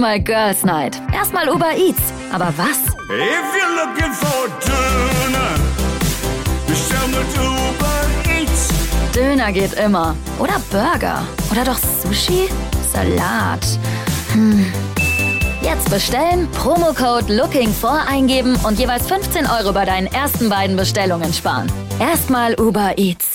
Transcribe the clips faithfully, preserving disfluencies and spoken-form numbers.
mal Girls Night. Erstmal Uber Eats. Aber was? If you're looking for a Döner, bestell mit Uber Eats. Döner geht immer. Oder Burger. Oder doch Sushi? Salat. Hm. Jetzt bestellen, Promocode Looking for eingeben und jeweils fünfzehn Euro bei deinen ersten beiden Bestellungen sparen. Erstmal Uber Eats.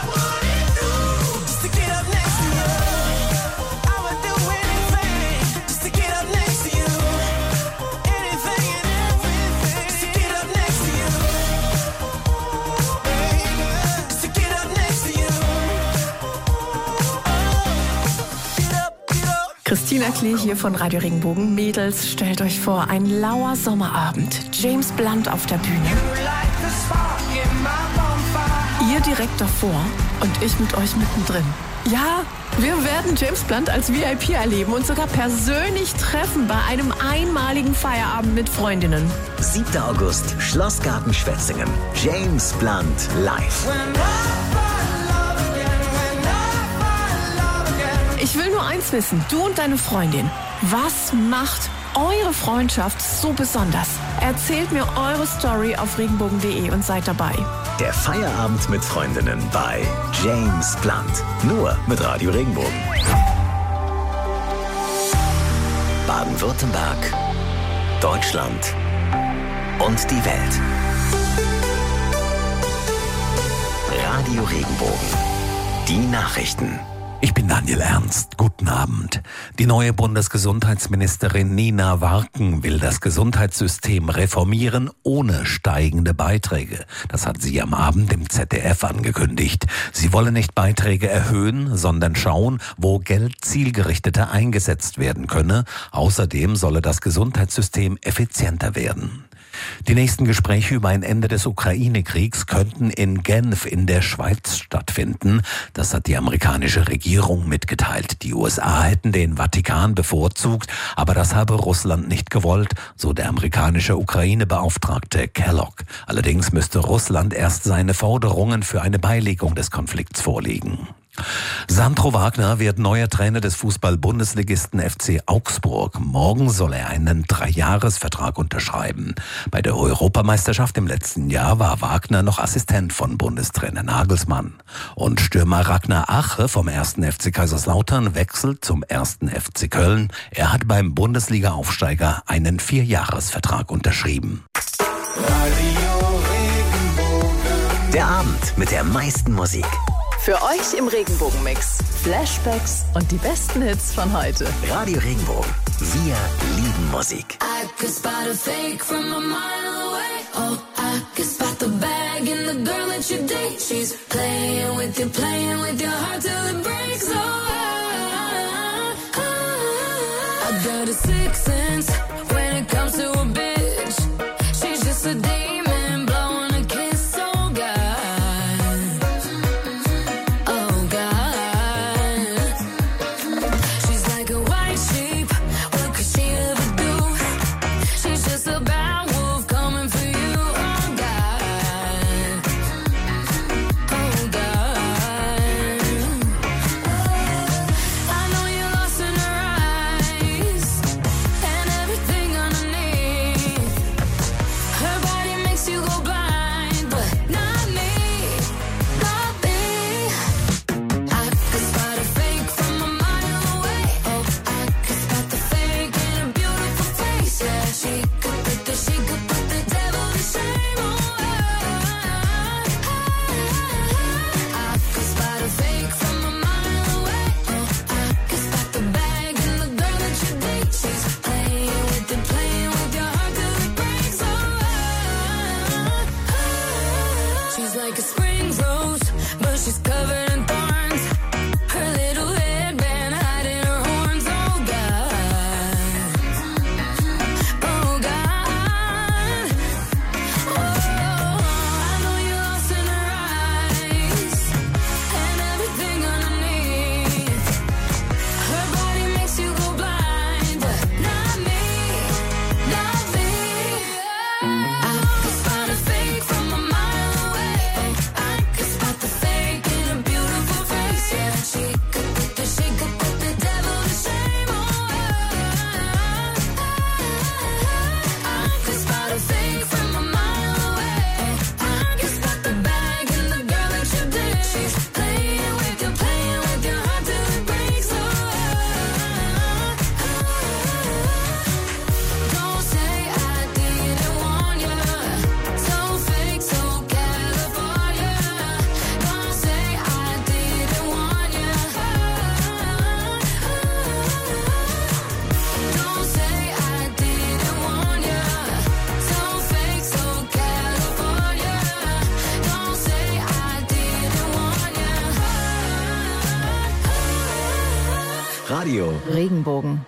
Christina Klee hier von Radio Regenbogen. Mädels, stellt euch vor, ein lauer Sommerabend. James Blunt auf der Bühne. Ihr direkt davor und ich mit euch mittendrin. Ja, wir werden James Blunt als V I P erleben und sogar persönlich treffen bei einem einmaligen Feierabend mit Freundinnen. siebter August, Schlossgarten Schwetzingen. James Blunt live. Ich will nur eins wissen, du und deine Freundin. Was macht eure Freundschaft so besonders? Erzählt mir eure Story auf regenbogen punkt de und seid dabei. Der Feierabend mit Freundinnen bei James Blunt. Nur mit Radio Regenbogen. Baden-Württemberg, Deutschland und die Welt. Radio Regenbogen. Die Nachrichten. Ich bin Daniel Ernst. Guten Abend. Die neue Bundesgesundheitsministerin Nina Warken will das Gesundheitssystem reformieren ohne steigende Beiträge. Das hat sie am Abend im Z D F angekündigt. Sie wolle nicht Beiträge erhöhen, sondern schauen, wo Geld zielgerichteter eingesetzt werden könne. Außerdem solle das Gesundheitssystem effizienter werden. Die nächsten Gespräche über ein Ende des Ukraine-Kriegs könnten in Genf in der Schweiz stattfinden. Das hat die amerikanische Regierung mitgeteilt. Die U S A hätten den Vatikan bevorzugt, aber das habe Russland nicht gewollt, so der amerikanische Ukraine-Beauftragte Kellogg. Allerdings müsste Russland erst seine Forderungen für eine Beilegung des Konflikts vorlegen. Sandro Wagner wird neuer Trainer des Fußball-Bundesligisten F C Augsburg. Morgen soll er einen Dreijahresvertrag unterschreiben. Bei der Europameisterschaft im letzten Jahr war Wagner noch Assistent von Bundestrainer Nagelsmann. Und Stürmer Ragnar Ache vom ersten F C Kaiserslautern wechselt zum ersten F C Köln. Er hat beim Bundesliga-Aufsteiger einen Vierjahresvertrag unterschrieben. Radio Regenbogen. Der Abend mit der meisten Musik. Für euch im Regenbogen-Mix. Flashbacks und die besten Hits von heute. Radio Regenbogen. Wir lieben Musik. I could spot a fake from a mile away. Oh, I could spot the bag in the girl that you date. She's playing with you, playing with your heart till it breaks. Oh, I, I, I got a sixth sense when it comes to a bitch. She's just a demon blowing a kiss. Oh, God. Oh, God. She's like a white sheep. What could she ever do? She's just a bad wolf coming for you. Oh, God. Oh, God. I know you're lost in her eyes. And every Radio Regenbogen.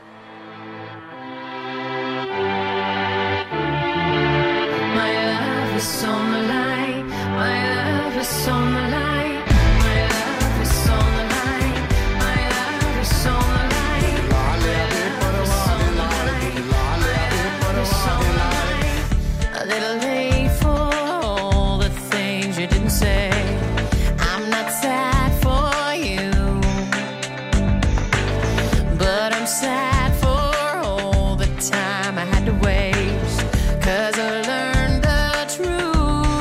My love is on the line. My love is on the line. My love is on the line. My love is on the line. My love is on the line. My love is on the line. A little late for all the things you didn't say. I'm not sad for you, but I'm sad for all the time I had to waste. 'Cause I learned the truth.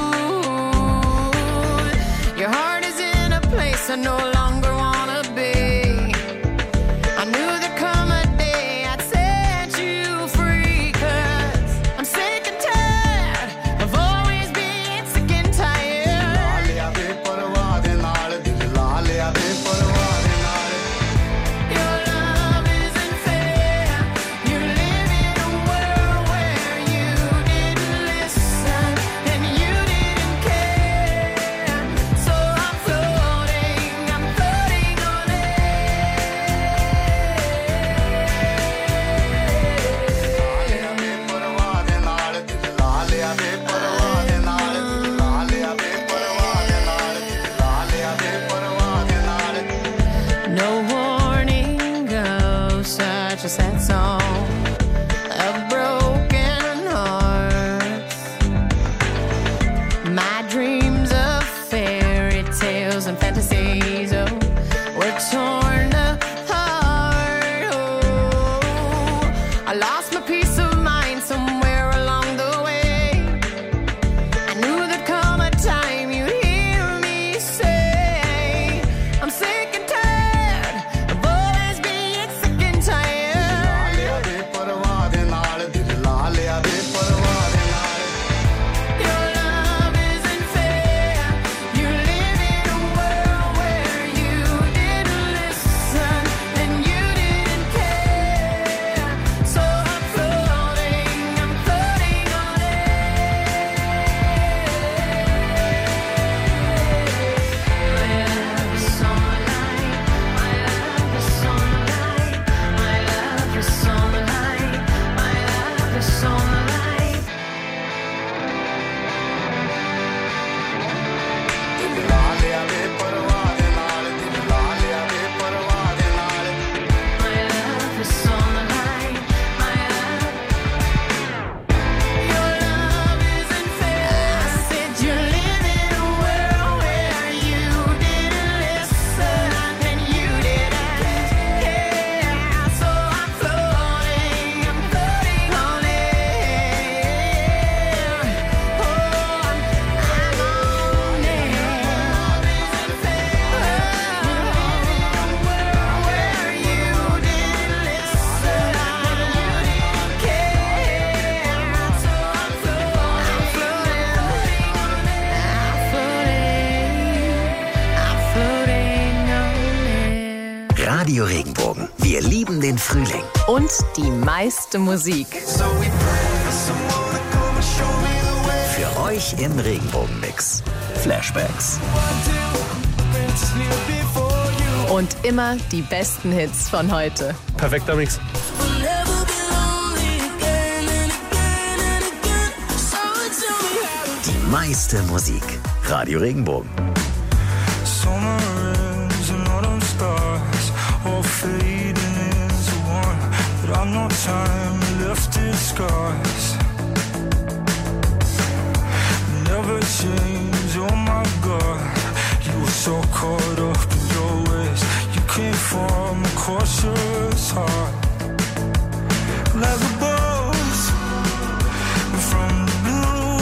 Your heart is in a place I no longer wanna be. I knew there'd come a day I'd set you free. 'Cause I'm sick and tired of always being sick and tired. Your love isn't fair. You live in a world where you didn't listen and you didn't care. So I'm floating, I'm floating on air. No warning goes such a sad song of broken hearts. My dreams of fairy tales and fantasies, oh, were torn apart. Oh, I lost my peace of mind somewhere along the way. I knew there'd come a time you'd hear me say, I'm sick and tired of always being sick and tired. Your love isn't fair. You live in a world where you didn't listen and you didn't care. So I'm floating, I'm floating on air. My love is on the line. My love is on the line. My love is on the line. My love is on the line. My love is on the line. My love. Your love isn't fair. I said you live in a world where you didn't listen and you didn't care. So I'm floating, I'm floating on air. Oh, I'm on air. Your love isn't fair. You live in a world where you didn't listen and you didn't care. So I'm floating, I'm floating on air. I'm floating, I'm floating on air. Radio Regenbogen. Wir lieben den Frühling. Und die meiste Musik. Für euch im Regenbogenmix. Flashbacks. Und immer die besten Hits von heute. Perfekter Mix. Never be lonely again and again and again. So tell me how. Die meiste Musik. Radio Regenbogen. Summer ends and autumn stars all fading into one, but I've no time left in scars. Never change, oh my God. You were so caught up in your ways. You came from a cautious heart, like a bolt from the blue.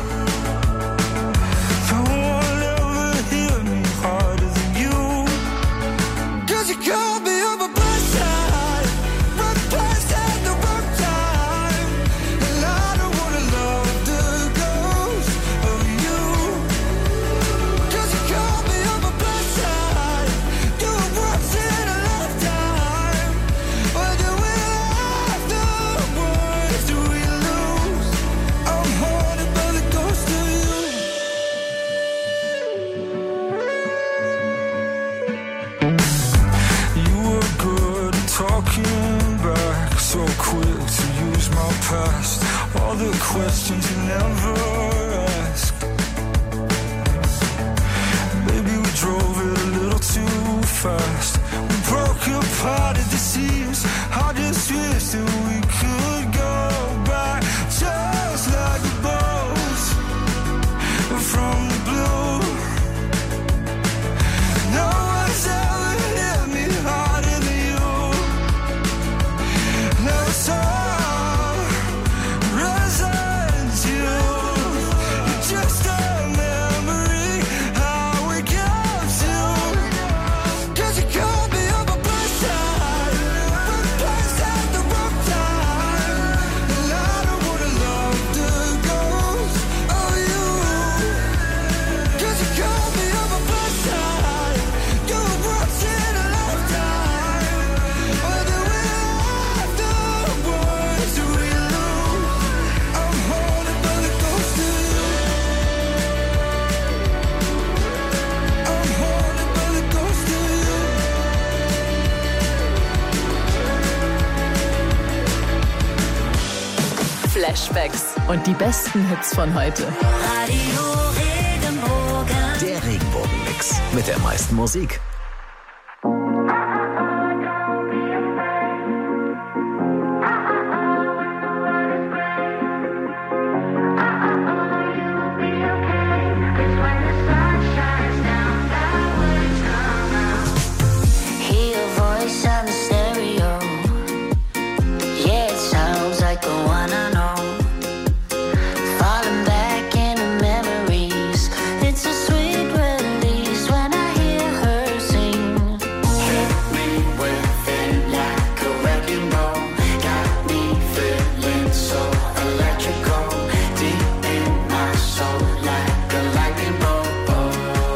No one ever hit me harder than you. 'Cause you called me on my blood side, wrong place at the wrong time, and I don't wanna love the ghost of you. 'Cause you called me on my blood side, you were once in a lifetime, but quick to use my past, all the questions you never ask. Maybe we drove it a little too fast. We broke apart at the seams. I just wish that we could go back, just like a boat from the blue. No one's ever hit me harder than you. Never saw residue. You're just a memory. How we got to. 'Cause you called me on my blood side, but passed at the wrong time. And I don't wanna love the ghost of you. 'Cause you called me on my blood side. You were once in a lifetime. Or do we have the ones we lose? I'm haunted by the ghost of you. I'm haunted by the ghost of you. Flashbacks und die besten Hits von heute. Radio Regenbogen. Der Regenbogenmix mit der meisten Musik. Hear your voice on the stereo. Yeah, it sounds like the one I know. Falling back into memories. It's a sweet release when I hear her sing. Hit me with it like a wrecking ball. Got me feeling so electrical. Deep in my soul like a lightning bolt.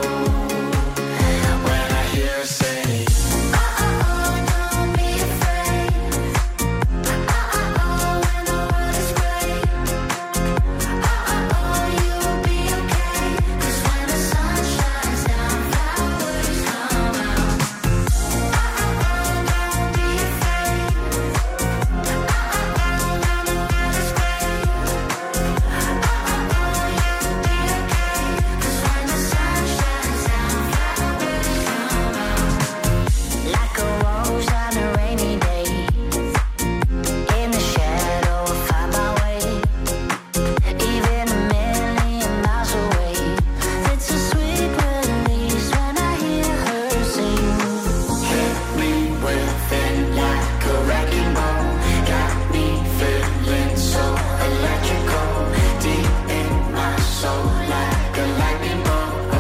When I hear her say, uh-oh, don't be afraid. Uh-oh, when the world is gray. Uh-oh, you'll be okay. 'Cause when the sun shines down, flowers come out. Uh-oh, don't be afraid. Uh-oh, when the world is gray. Uh-oh, you'll be okay. 'Cause when the sun shines down, flowers come out. Like a rose on a rainy day. In the shadow, I find my way. Even a million miles away. It's a sweet release when I hear her sing. Hit me with it like a wrecking ball. Got me feeling so electrical. Deep in my soul like a lightning bolt.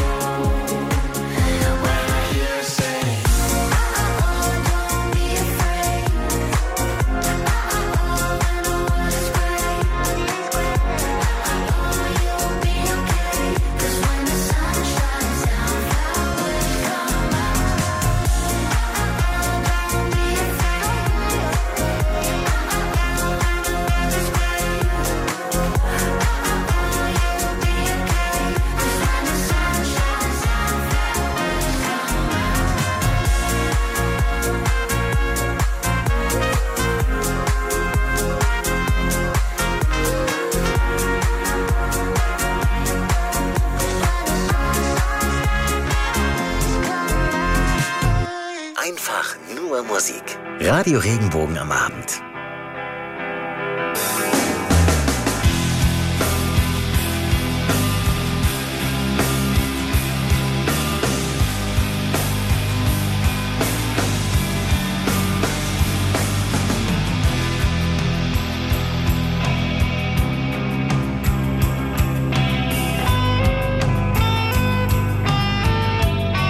When I hear her say, uh-oh, don't be afraid. Uh-oh, when the world is gray. Uh-oh, you'll be okay. 'Cause when the sun shines down, flowers come out. Uh-oh, don't be afraid. Uh-oh, when the world is gray. Uh-oh, you'll be okay. 'Cause when the sun shines down, flowers come out. Einfach nur Musik. Radio Regenbogen am Abend.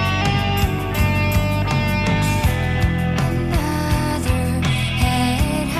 Another head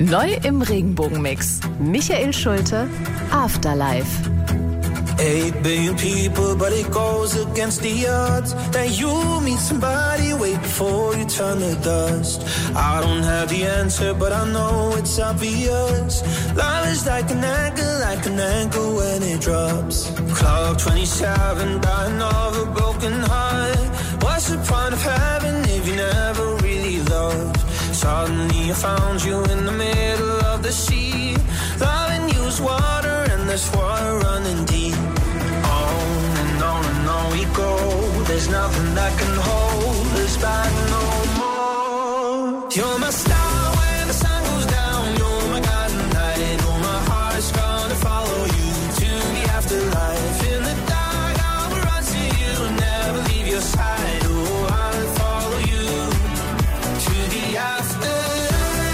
Neu im Regenbogenmix. Michael Schulte, Afterlife. Eight billion people, but it goes against the odds that you meet somebody way before you turn to dust. I don't have the answer, but I know it's obvious. Love is like an anchor, like an anchor when it drops. Clock twenty-seven, dying of a broken heart. What's the point of having if you never really loved? Suddenly I found you in the middle of the sea. Loving you is water, and there's water running deep. On and on and on we go. There's nothing that can hold us back no more. You're my star when the sun goes down. You're my guiding light. Oh, my heart's gonna follow you to the afterlife. In the dark I will run to you and never leave your side. Oh, I'll follow you to the afterlife.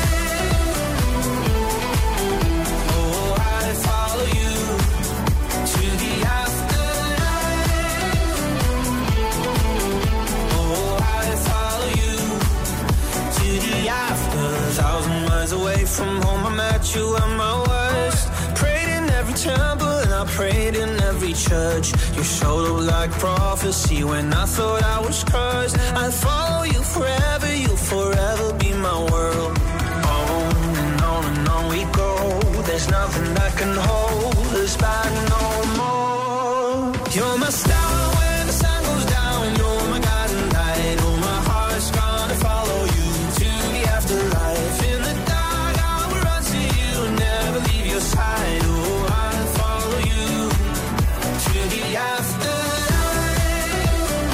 Oh, I'll follow you to the afterlife. Oh, I'll follow you to the after. Thousand miles away from home, I met you at my worst. Prayed in every temple and I prayed in every church. You showed up like prophecy when I thought I was cursed. I'll follow you forever, you'll forever be my world. On and on and on we go. There's nothing that can hold us back no more. You're my star when the sun goes down. You're my guiding light. Oh, my heart's gonna follow you to the afterlife. In the dark I will run to you and never leave your side. Oh, I'll follow you to the afterlife.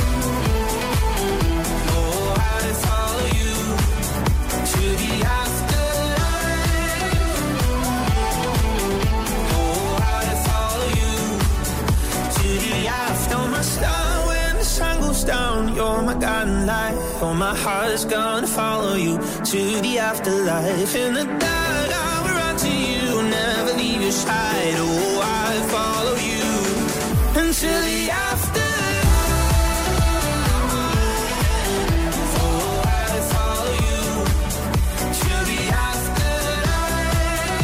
Oh, I'll follow you to the afterlife. Oh, I'll follow you to the after. You're my star when the sun goes down. You're my guiding light. Oh, my heart's gonna follow you to the afterlife. In the dark I will run to you, never leave your side. Oh, I'll follow you until the afterlife. Oh, I'll follow you to the afterlife.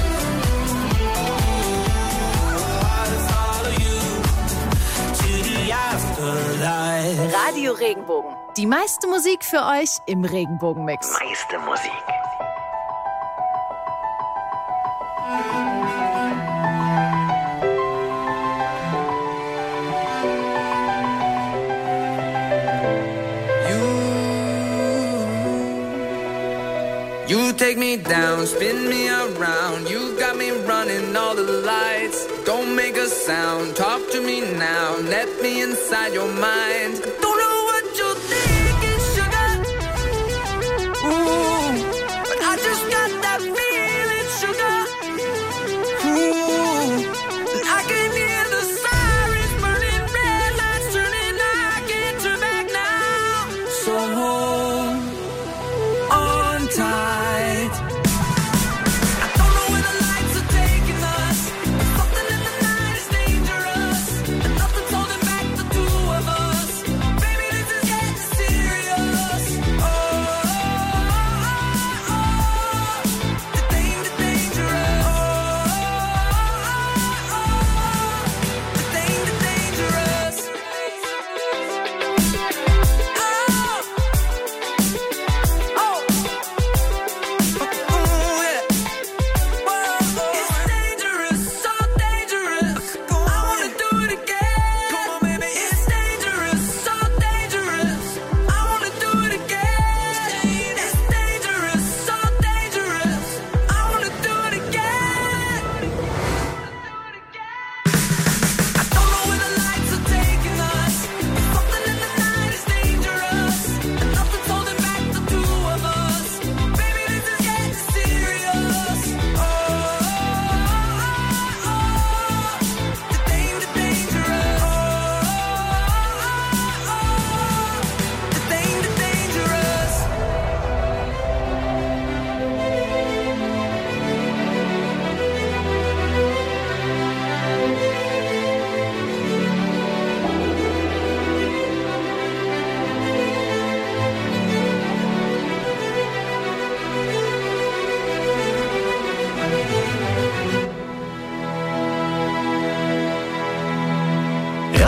Oh, I'll follow you to the afterlife. Radio Regenbogen. Die meiste Musik für euch im Regenbogenmix. Meiste Musik. You take me down, spin me around. You got me running all the lights. Don't make a sound, talk to me now. Let me inside your mind. Don't know what you're thinking, sugar. Ooh, but I just got that feeling, sugar. Ooh, and I can hear the sirens burning, red lights turning. I can't turn back now. So hold on tight.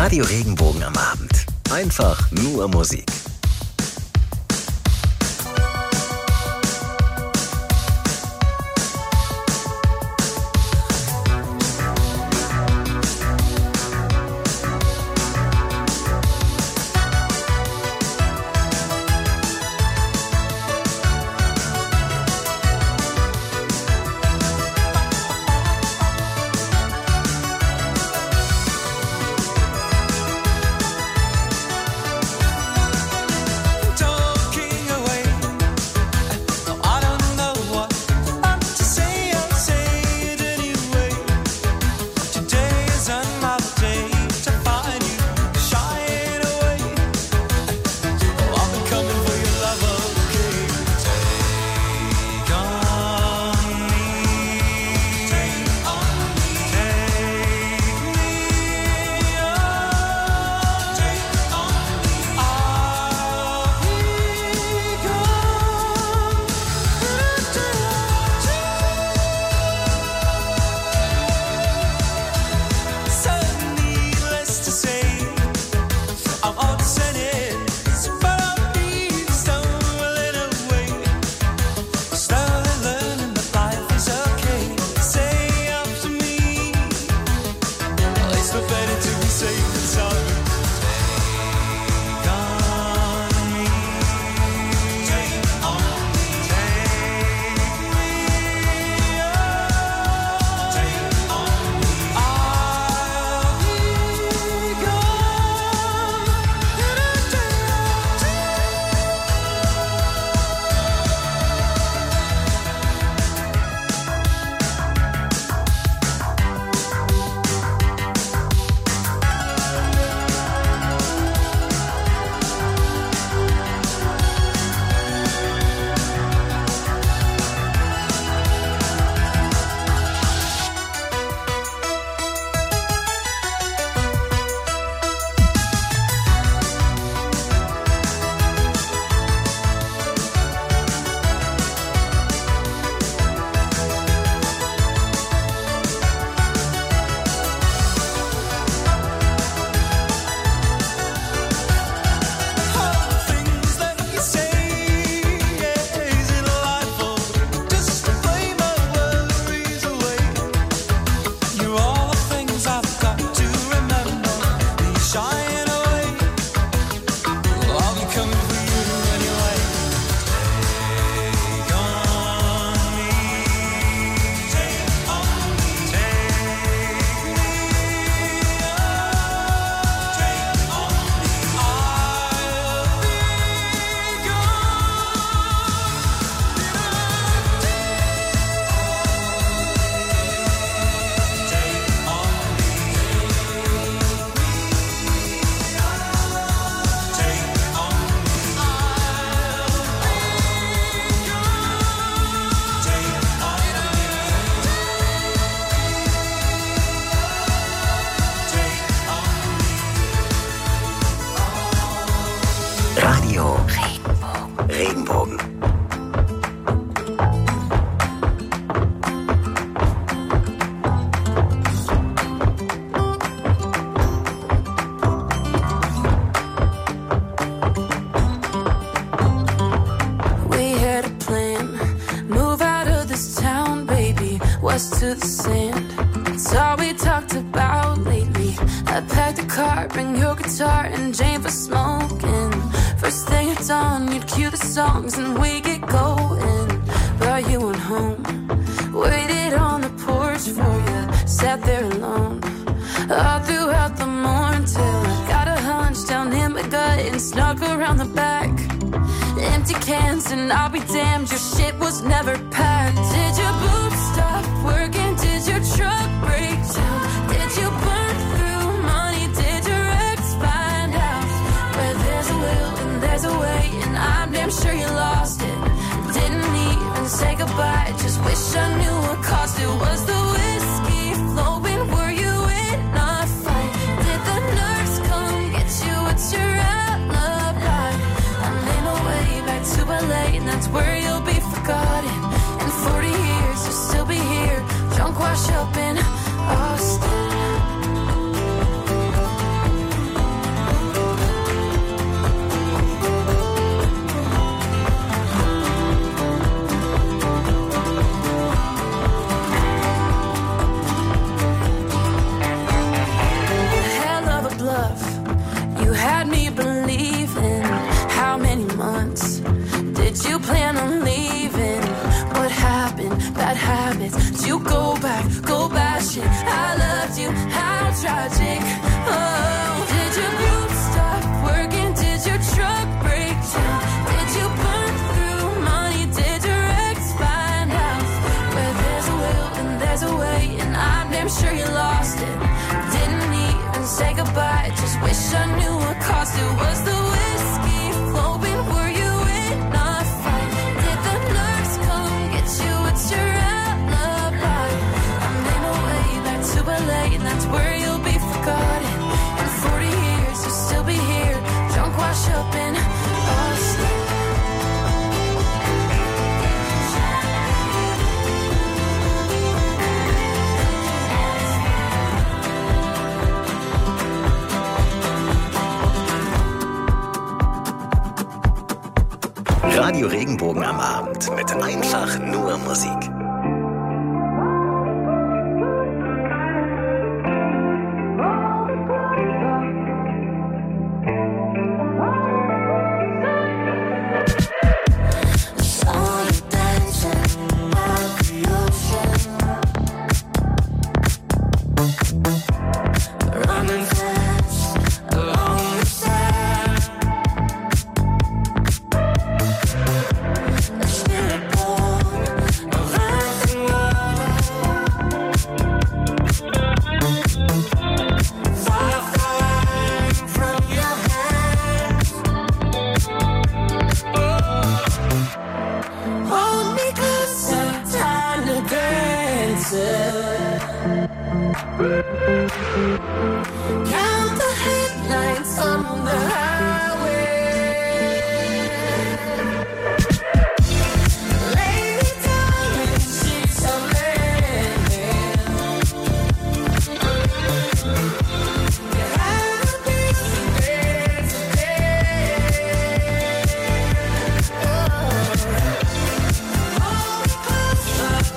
Radio Regenbogen am Abend. Einfach nur Musik. Regenbogen. To the sand, it's all we talked about lately. I packed a car, bring your guitar and Jane for smoking. First thing at dawn, you'd cue the songs and we get going. Brought you on home, waited on the porch for you, sat there alone all throughout the morning till I got a hunch down in my gut and snuck around the back. Empty cans and I'll be damned, your shit was never packed. Did your boobs stop working? Did your truck break down? Did you burn through money? Did your ex find out? Where there's a will and there's a way, and I'm damn sure you lost it. Didn't even say goodbye, just wish I knew what caused it. Was the whiskey flowing? Were you in a fight? Did the nurse come get you? What's your alibi? I made my way back to L A, and that's where you'll be forgotten. In forty years, you'll still be here, drunk, wash up in Austin. once. Did you plan on leaving? What happened? Bad habits. Did you go back? Go bashing. I loved you. How tragic. Oh, did your group stop working? Did your truck break down? Did you burn through money? Did your ex find out? Where there's a will and there's a way, and I'm damn sure you lost it. Didn't even say goodbye. Just wish I knew what caused it. Was the whiskey flowing? Were you in a fight? Did the nurse come get you? What's your alibi? I'm in a way back to L A, and that's where you'll be forgotten. In forty years, you'll still be here, drunk, wash up in Austin. Radio Regenbogen am Abend mit einfach nur Musik. Count the headlights on the highway. Lay me down in sheets of linen. You had a piece of day today. Oh, hold me closer.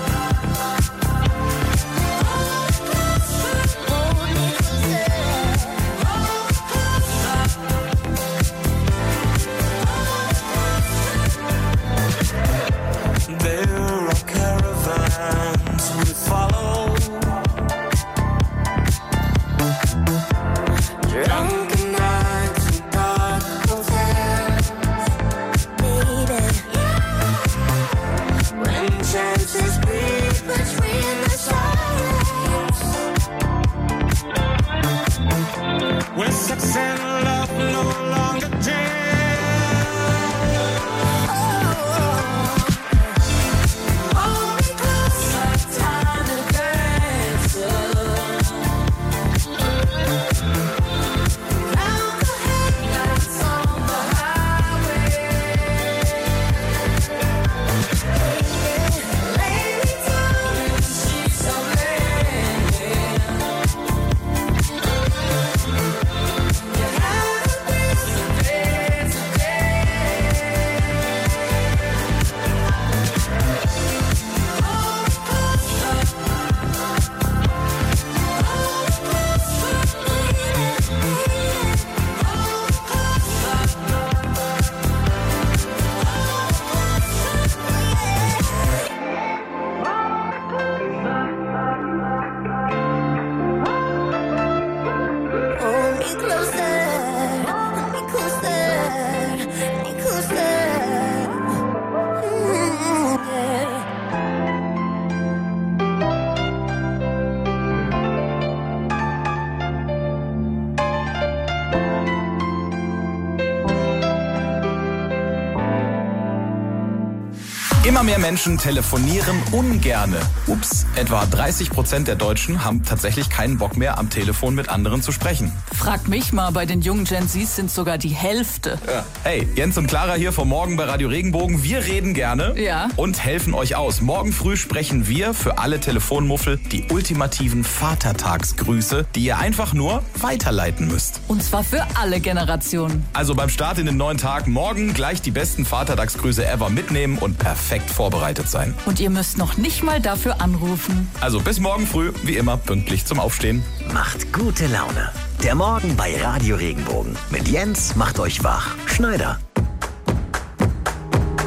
Immer mehr Menschen telefonieren ungerne. Ups, etwa dreißig Prozent der Deutschen haben tatsächlich keinen Bock mehr, am Telefon mit anderen zu sprechen. Frag mich mal, bei den jungen Gen Zs sind sogar die Hälfte. Ja. Hey, Jens und Clara hier vom Morgen bei Radio Regenbogen. Wir reden gerne ja. und helfen euch aus. Morgen früh sprechen wir für alle Telefonmuffel die ultimativen Vatertagsgrüße, die ihr einfach nur weiterleiten müsst. Und zwar für alle Generationen. Also beim Start in den neuen Tag morgen gleich die besten Vatertagsgrüße ever mitnehmen und perfekt vorbereitet sein. Und ihr müsst noch nicht mal dafür anrufen. Also bis morgen früh, wie immer, pünktlich zum Aufstehen. Macht gute Laune. Der Morgen bei Radio Regenbogen. Mit Jens macht euch wach. Schneider.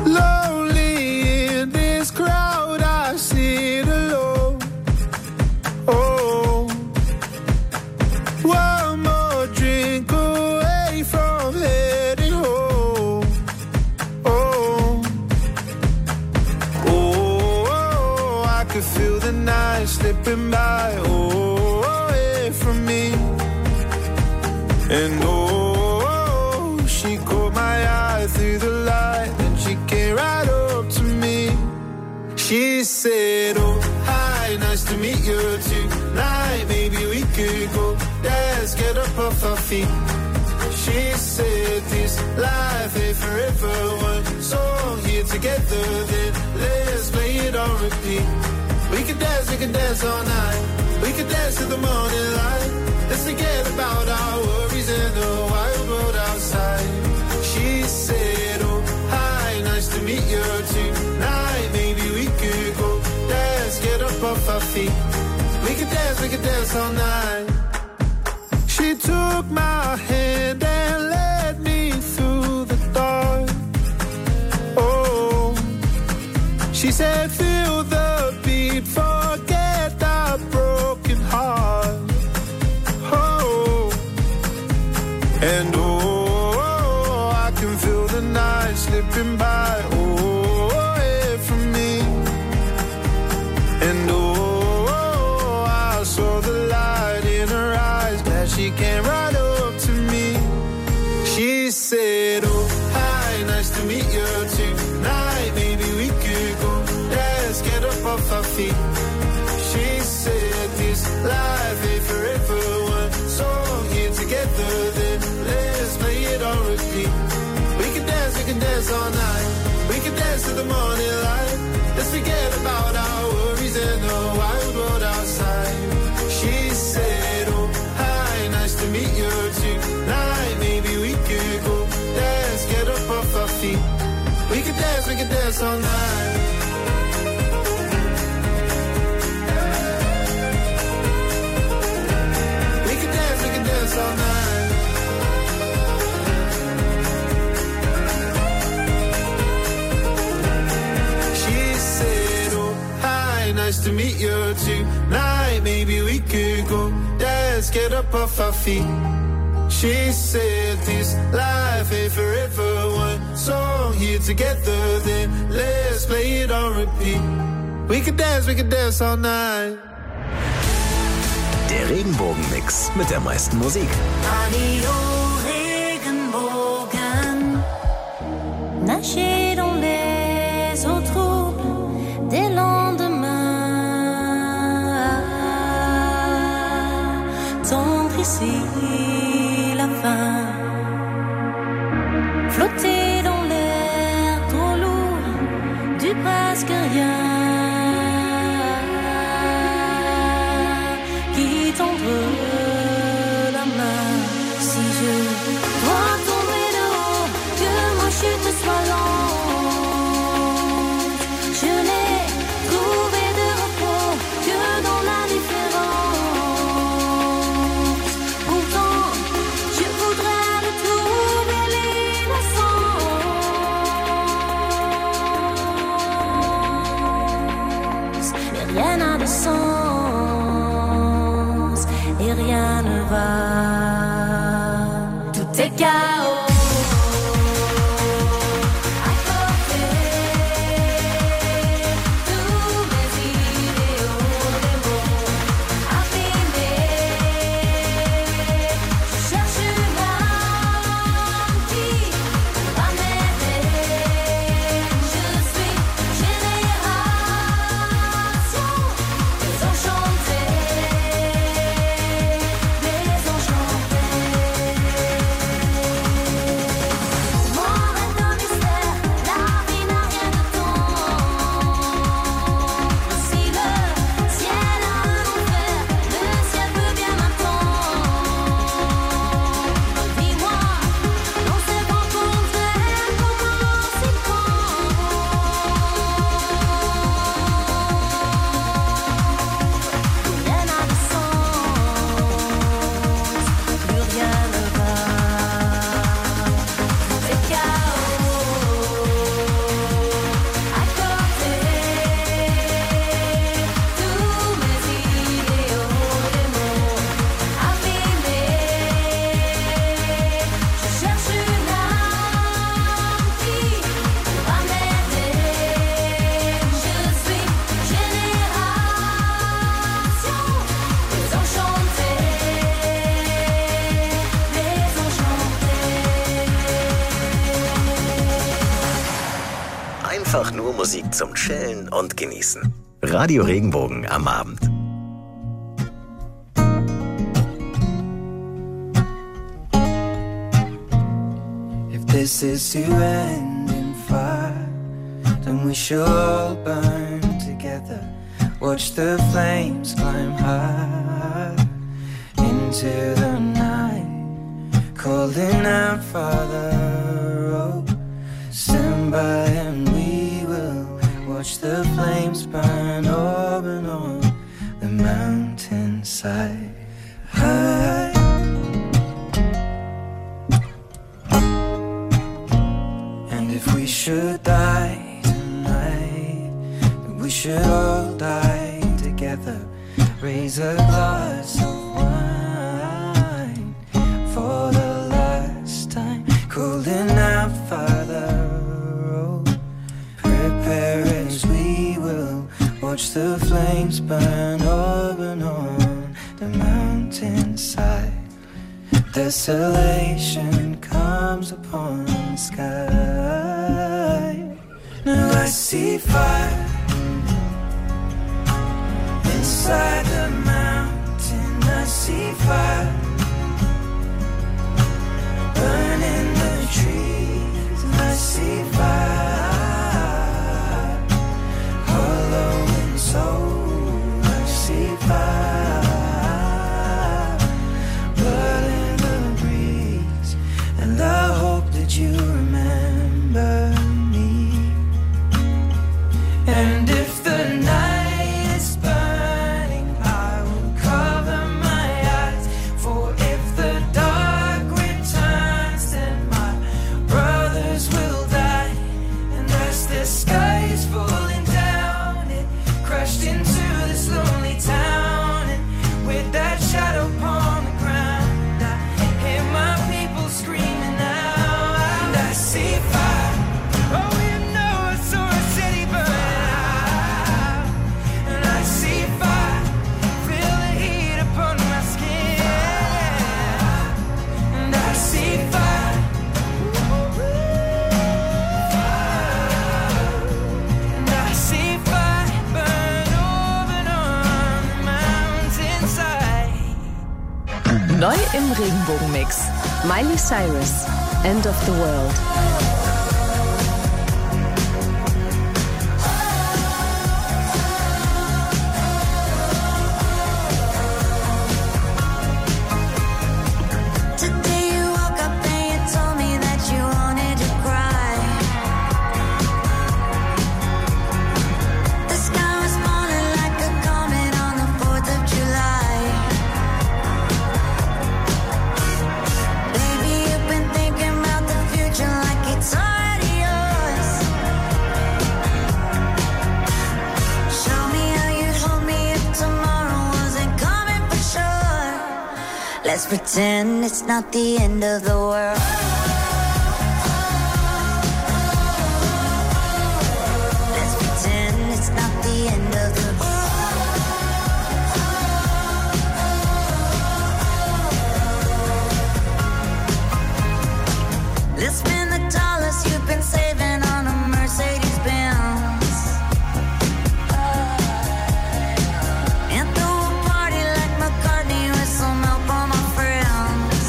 Lonely in this crowd, I sit alone. Oh, one more drink away from heading home. Oh, oh, I could feel the night slipping by. Oh, away from me. And oh, she caught my eye through the light, and she came right up to me. She said, oh, hi, nice to meet you tonight. Maybe we could go dance, get up off our feet. She said, this life ain't forever. One song here together, then let's play it on repeat. We could dance, we could dance all night. We could dance to the morning light. Let's forget about our worries and the wild world outside. She said, oh, hi, nice to meet you tonight. Maybe we could go dance, get up off our feet. We could dance, we could dance all night. She took my hand and led me through the dark. Oh, she said, feel the beat, forget our broken heart. Oh, and oh, I can feel the night slipping by. Oh, away from me. And oh, I saw the light in her eyes as she came right up to me. She said, oh, hi, nice to meet you tonight. Maybe we could go dance, get up off our feet. She said, this life ain't forever. One song here together, then let's play it on repeat. We can dance, we can dance all night. We can dance to the morning light. Let's forget about our worries and the wild world outside. She said, oh, hi, nice to meet you tonight. Maybe we could go dance, get up off our feet. We can dance, we can dance all night. We can dance, we can dance all night. She said, oh, hi, nice to meet you tonight. Maybe we could go dance, get up off our feet. She said, this life ain't forever. One song here together, then let's play it on repeat. We could dance, we could dance all night. Der Regenbogen-Mix mit der meisten Musik. Radio Regenbogen. Nager dans les eaux troubles des lendemains. Tendre ici la fin. Flotter dans l'air trop lourd du presque rien. Qui tendre la main. Si je dois tomber de haut, que ma chute soit lente. Je n'ai trouvé de repos que dans la différence. Pourtant, je voudrais retrouver l'innocence. Mais rien n'a de sens et rien ne va. Tout est chaos. À côté, tous mes idéaux, des mots abîmés. Je cherche une âme qui va m'aider. Je suis génération désenchantée, désenchantée. Einfach nur Musik zum Chillen und Genießen. Radio Regenbogen am Abend. If this is to end in fire, then we shall all burn together. Watch the flames climb high into the night, calling out, Father, oh, stand by and we will watch the flames burn over and on the mountainside. High. And if we should die tonight, then we should all die together. Raise a glass of wine for the last time, calling out, Father, oh, prepare as we will watch the flames burn over and on the mountainside. Desolation comes upon the sky. Now I see fire inside the mountain. I see fire burning the trees. I see fire hollow and soul. I see fire blood in the breeze, and I hope that you remember me. And if the night is burning, I will cover my eyes. For if the dark returns, then my brothers will die. And as the sky is falling down, it crashed into this lonely town. And with that shadow upon the ground, I hear my people screaming out. And I see fire. Oh, you know I saw a city burn out. And I see fire, feel the heat upon my skin. And I see fire, and I see fire burn over and on the mountainside. Neu im Regenbogenmix. Miley Cyrus, End of the World. Today you woke up and you told me that you wanted to cry. The sky was falling like a comet on the fourth of July. Baby, you've been thinking about the future like it's already yours. Show me how you'd hold me if tomorrow wasn't coming for sure. Let's pretend it's not the end of the world. Let's pretend it's not the end of the world. Let's spend the dollars you've been saving on a Mercedes Benz. And throw a party like McCartney with some help on my friends.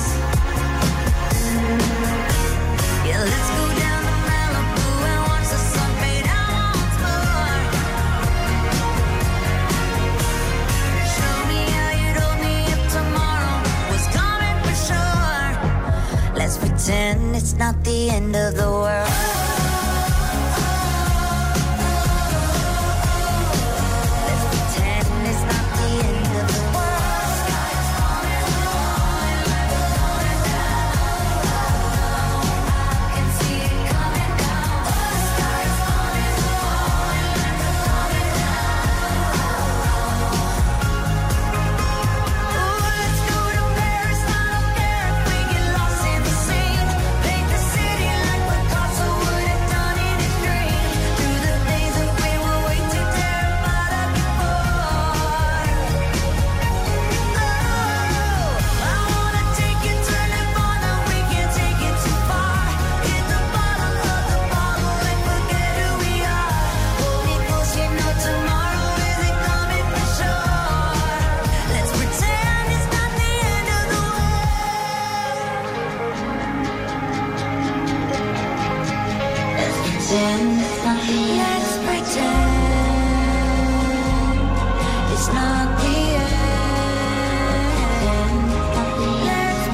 Yeah, let's go down to Malibu and watch the sun fade out once more. Show me how you'd hold me if tomorrow was coming for sure. Let's pretend it's not the end of the world. Let's pretend it's not the end of the world. Sky is falling, falling like it's going down. I can see it coming down. The sky is falling, falling like it's coming down. Oh, let's go to Paris. I don't care if we get lost in the sand. Paint the city like Picasso pretend it's nothing. Let's pretend it's not the end. Let's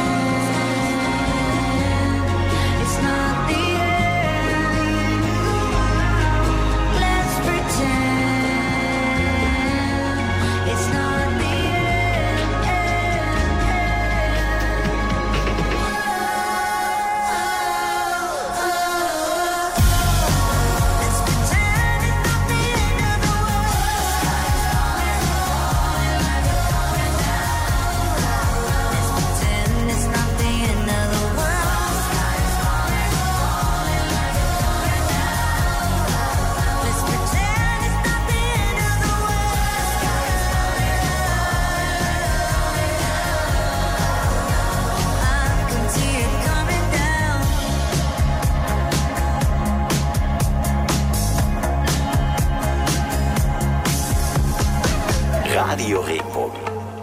pretend it's not the end. Let's pretend it's not the Radio Regenbogen.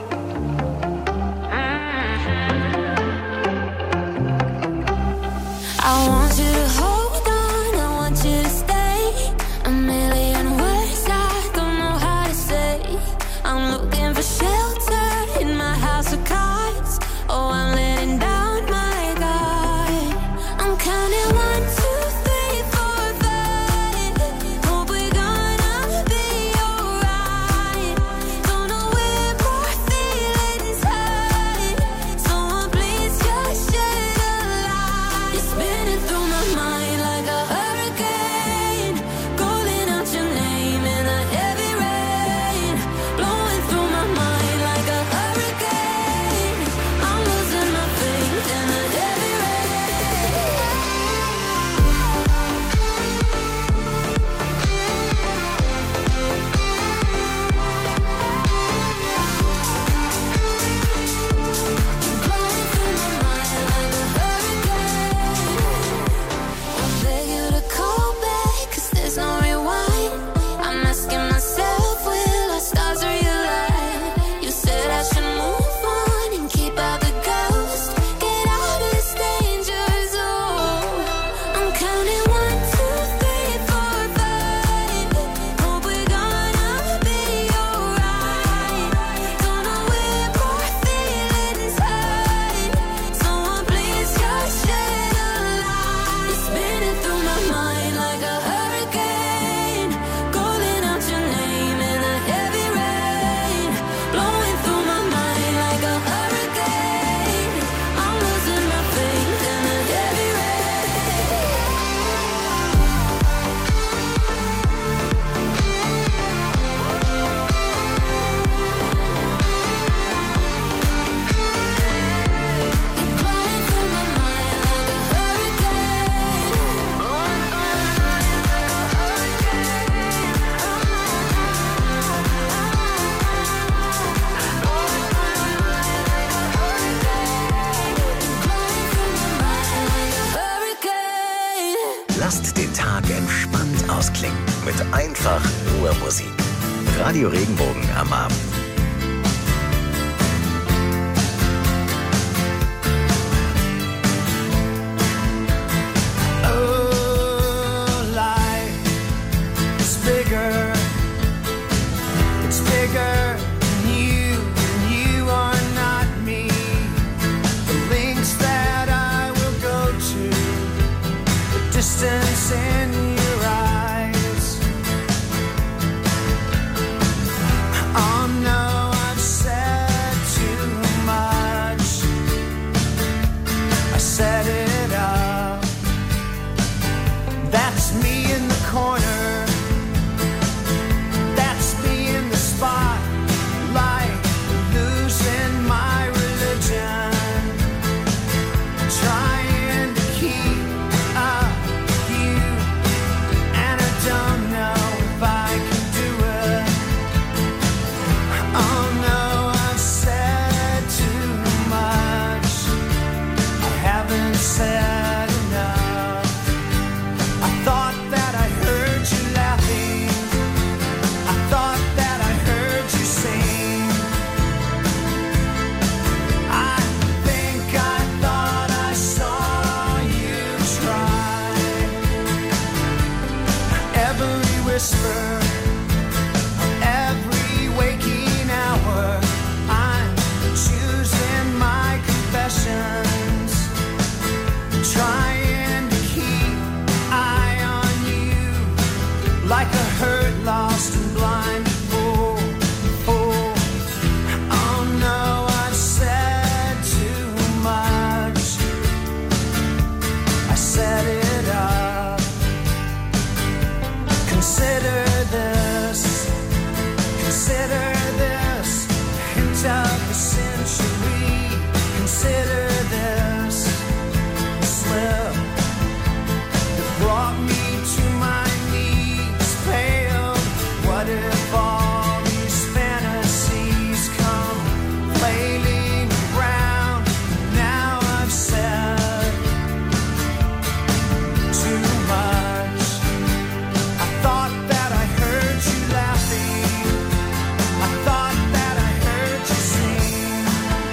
I want you to hold on, I want you to stay. A million words I don't know how to say. I'm looking for shelter in my house of cards. Oh, I'm letting down my guard. I'm counting one, two, three, four, five. Hope we're gonna be alright. Don't know where my feelings hide. Someone please just shed a light. You're spinning through my mind like a hurricane, calling out your name in the heavy rain, blowing through my mind like a hurricane. I'm losing my faith in the heavy blowing through my mind like a hurricane. I beg you to call back, 'cause there's no rewind. I'm asking myself, will our stars realign? You said I should move on and keep out the ghost. Get out of this danger zone. I'm counting one, two, three, four, five. Hope we're gonna be alright. Don't know where my feelings hide. Someone please just shed a light. You're spinning through my mind like a hurricane, calling out your name in the heavy rain, blowing through my mind like a hurricane. I'm losing my faith in the heavy You're blowing through my mind like a hurricane. Blowing through my mind like a hurricane. Lasst den Tag entspannt ausklingen mit einfach nur Musik. Radio Regenbogen am Abend. Oh, life is bigger. It's bigger than you, and you are not me. The links that I will go to, the distance in your eyes. Oh no, I've said too much. I set it up. That's me in the corner. That's me in the spotlight, losing my religion, trying to keep up with you, and I don't know if I can do it. Oh no, I've said too much. I haven't said enough. I thought that whisper every waking hour. I'm choosing my confessions, trying to keep eye on you like a hurt, lost and blind fool. Oh, oh no, I've said too much. I set it up. Consider this, consider this, hint of the century. Consider this slip that brought me to my knees, pale. What if all these fantasies come flailing around? Now I've said too much. I thought that I heard you laughing. I thought that I heard you sing.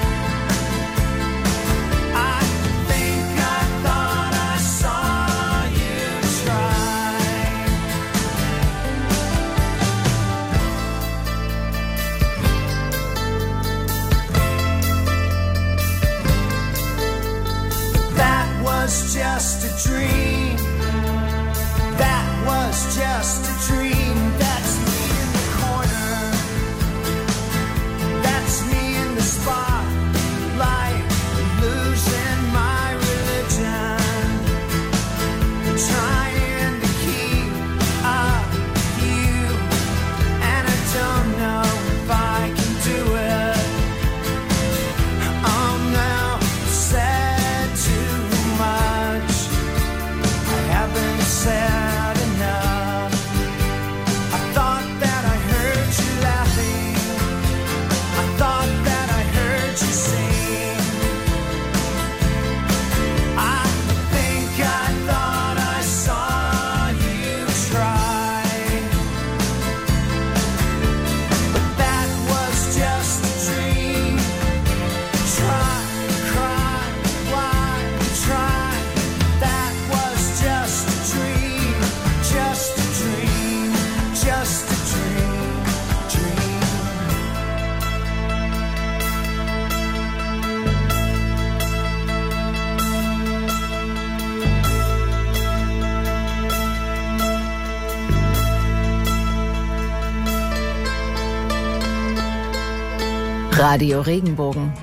I think I thought I saw you try. That was just a dream. That was just a dream. That's me in the corner. That's me in the spotlight, losing my religion, trying to keep up with you, and I don't know if I can do it. Oh no, I've said too much. I haven't said enough. I thought that I heard you laughing. I thought that I heard you sing. I think I thought I saw you try. But that was just a dream. Try, cry, why, try. That was just a dream. Just a dream. Just a dream. Dream. Radio Regenbogen.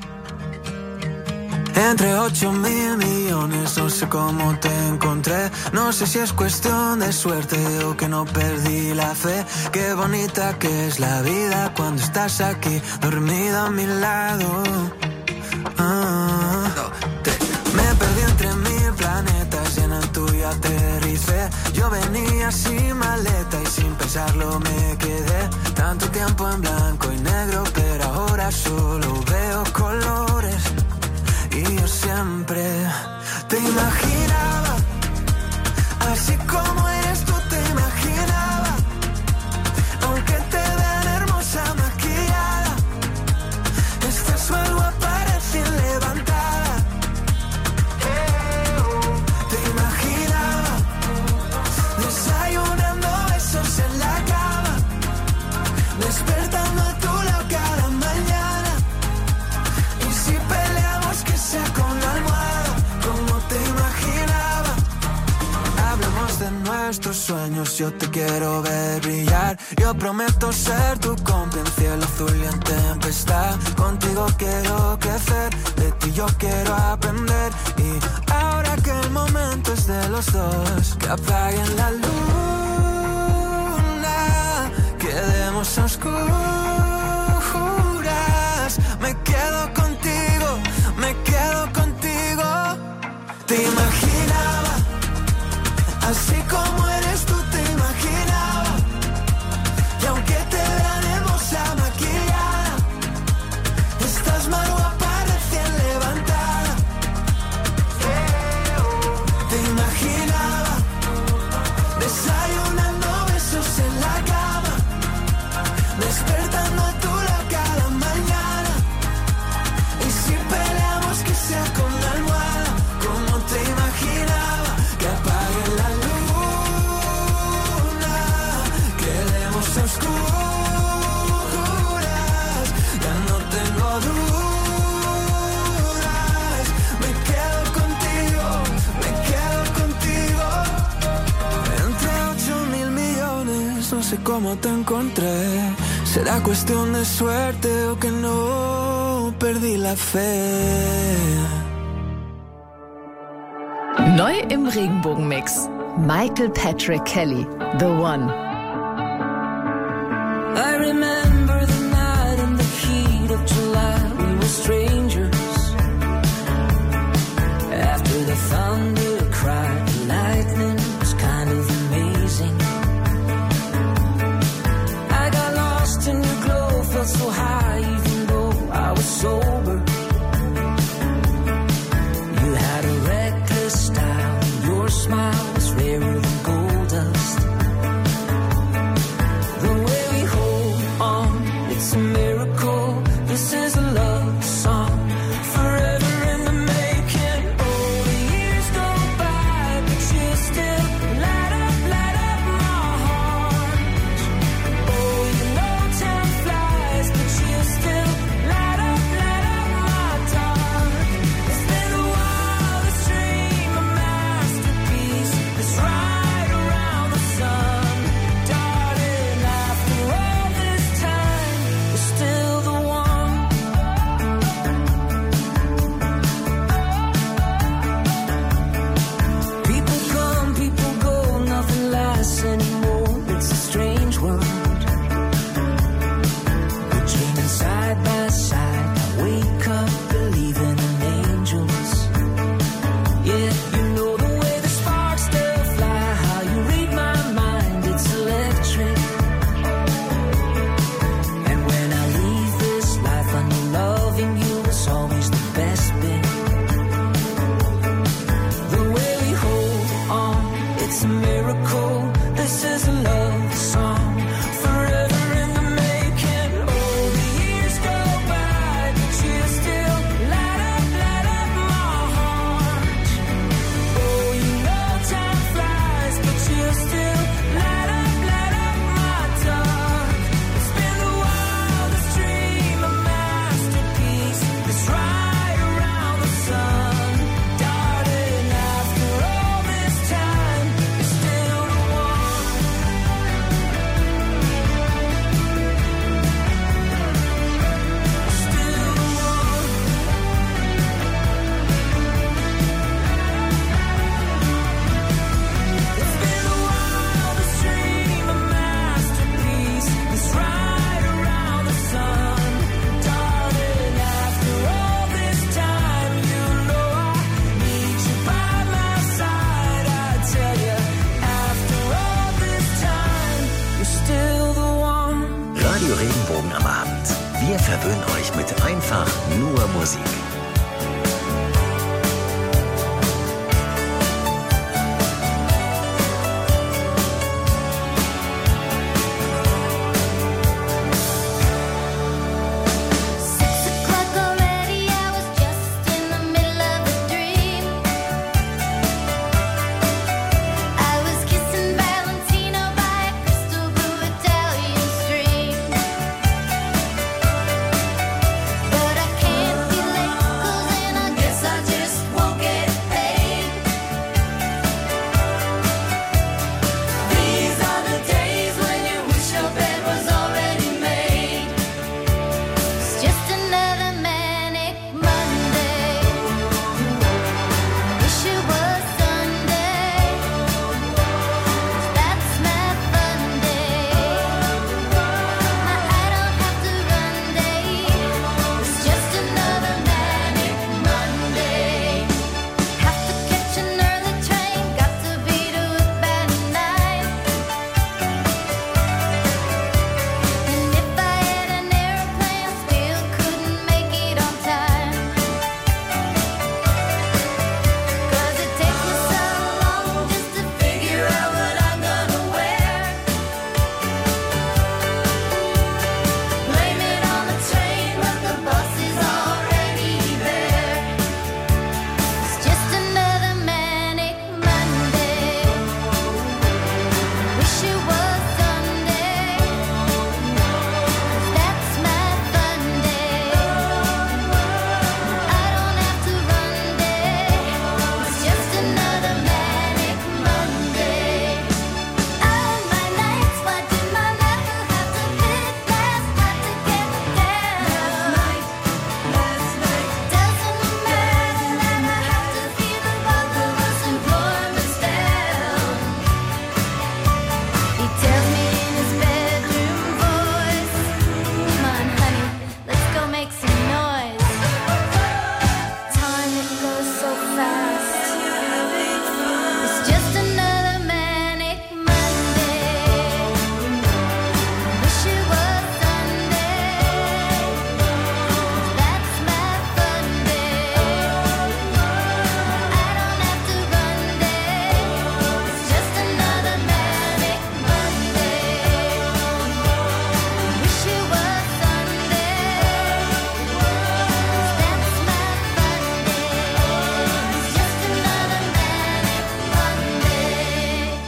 Entre ocho mil millones, no sé cómo te encontré. No sé si es cuestión de suerte o que no perdí la fe. Qué bonita que es la vida cuando estás aquí, dormido a mi lado. Ah, me perdí entre mil planetas y en el tuyo aterricé. Yo venía sin maleta y sin pensarlo me quedé. Tanto tiempo en blanco y negro, pero ahora solo veo colores. Y yo siempre te imaginaba, así como eres tú te imaginaba. Aunque te vean hermosa maquillada, estás más guapa recién levantada. Te imaginaba desayunando besos en la cama, despertando a tu lado cada mañana. Y si peleamos que sea con la almohada, como te imaginaba. Hablemos de nuestros sueños, yo te quiero ver brillar. Yo prometo ser tu cómplice en cielo azul y en tempestad. Contigo quiero crecer, de ti yo quiero aprender. Y ahora que el momento es de los dos, que apaguen la luna, quedemos a oscuras. Me quedo contigo, me quedo contigo. Te imaginaba, así como eres tú te imaginaba. Y aunque te vean hermosa maquillada, estás más guapa recién levantada. Te imaginaba desayunando besos en la cama, despertando a tu lado cada mañana. Y si peleamos que sea con la almohada, como te imaginaba. Que apague la luz. sé cómo te encontré. Será cuestión de suerte o que no perdí la fe. Neu im Regenbogenmix. Michael Patrick Kelly, The One. I remember the night in the heat of July. We were strangers. After the thunder cried, the lightning was kind of amazing. I got lost in your glow, felt so high even though I was sober. You had a reckless style, your smile was rarer than gold dust. The way we hold on, it's a miracle. This is a love song, forever in the making. Oh, the years go by, but you still light up, light up my heart. Oh, you know time flies, but you still light up, light up my dark. It's been a wildest dream, a masterpiece that's right around the sun. Darling, after all this time, you're still the one. People come, people go, nothing lasts anymore. It's a strange world. We're dreaming side by side. I wake up believing in angels. Yeah, you know the way the sparks still fly, how you read my mind, it's electric. And when I leave this life, I know loving you is always the best bit. The way we hold on, it's a miracle. This is a love song, forever in the making. Oh, the years go by, but you still light up, light up my heart. Oh, you know time flies, but you still light up, light up my dark. It's been the wildest dream, a masterpiece that's right around the sun. Darling, after all this time, you're still the one. Still the one. It's been the wildest dream, a masterpiece that's right around the sun. Darling, after all this time, you know I need you by my side. I tell you, after all this time, you're still the one. Radio Regenbogen am Abend. Wir verwöhnen euch mit einfach nur Musik. Six o'clock already, I was just in the middle of a dream. I was kissing Valentino by a crystal blue Italian stream. But I can't be late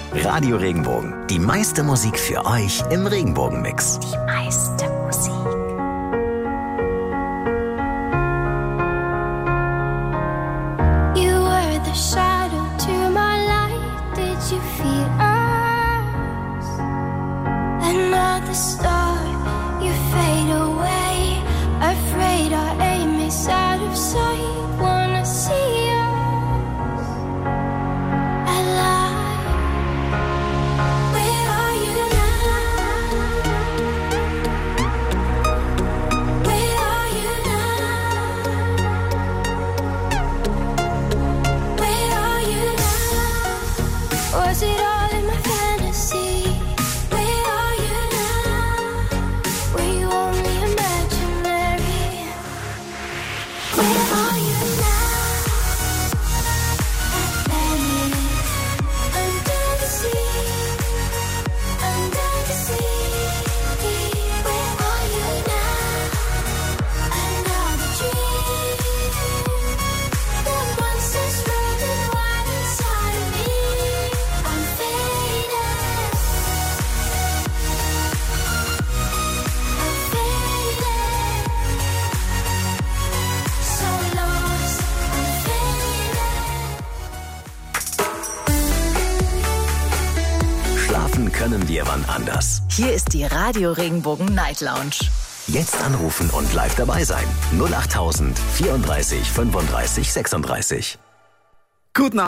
Radio Regenbogen. Die meiste Musik für euch im Regenbogen-Mix. Die meiste Musik. You were the shadow to my light. Did you feel us? Another star, you fade away. Afraid our aim is out of sight. Wanna see us alive. Where are you now? Where are you now? Where are you now? Was it all in my fantasy? Where are you now? Were you only imaginary? Where are you now? Atlantis, under the sea, under the sea. Where are you now? Another dream. The monsters running wild inside of me. I'm faded. I'm faded. So lost. I'm faded. Schlafen können wir wann anders. Hier ist die Radio Regenbogen Night Lounge. Jetzt anrufen und live dabei sein. null achttausend vierunddreißig fünfunddreißig sechsunddreißig. Guten